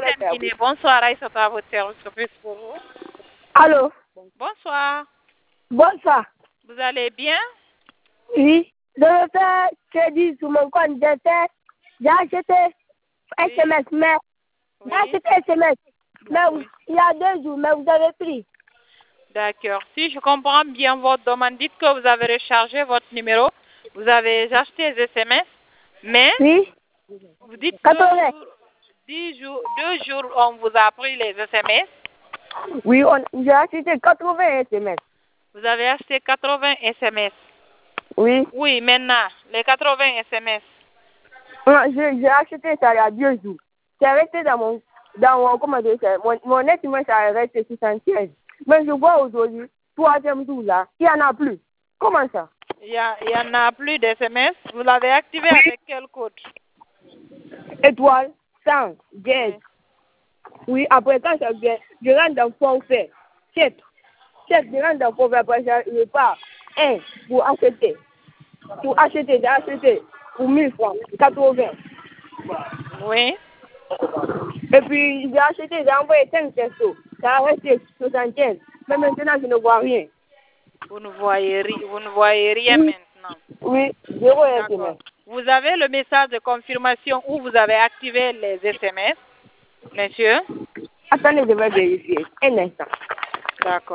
Guinée. Bonsoir, Aïssata, à votre service. Pour vous. Allô? Bonsoir. Bonsoir. Vous allez bien? Oui. Je veux faire crédit sur mon compte. J'ai acheté SMS, mais j'ai acheté SMS. Mais il y a 2 jours, mais vous avez pris. D'accord. Si je comprends bien votre demande, dites que vous avez rechargé votre numéro. Vous avez acheté les SMS, mais vous dites que 2 jours, on vous a pris les SMS. Oui, j'ai acheté 80 SMS. Vous avez acheté 80 SMS. Oui. Oui, maintenant, les 80 SMS. J'ai acheté ça il y a 2 jours. C'est resté dans mon comment dire ça, mon SMS, ça est resté 75. Mais je vois aujourd'hui, 3e jour là, il n'y en a plus. Comment ça? Il y en a plus d'SMS. Vous l'avez activé avec quel code? Étoile, 100, 10. Oui, après quand ça vient, je rentre dans forfait. 7, je rentre dans forfait, après je pars. 1 pour acheter. Pour acheter, j'ai acheté pour 1000 francs, 80. Oui. Et puis j'ai acheté, j'ai envoyé 5 pesos. Ça a resté 75. Mais maintenant, je ne vois rien. Vous ne voyez rien maintenant. Oui, 0 SMS. Vous avez le message de confirmation où vous avez activé les SMS, monsieur? Attendez, je vais vérifier. Un instant. D'accord.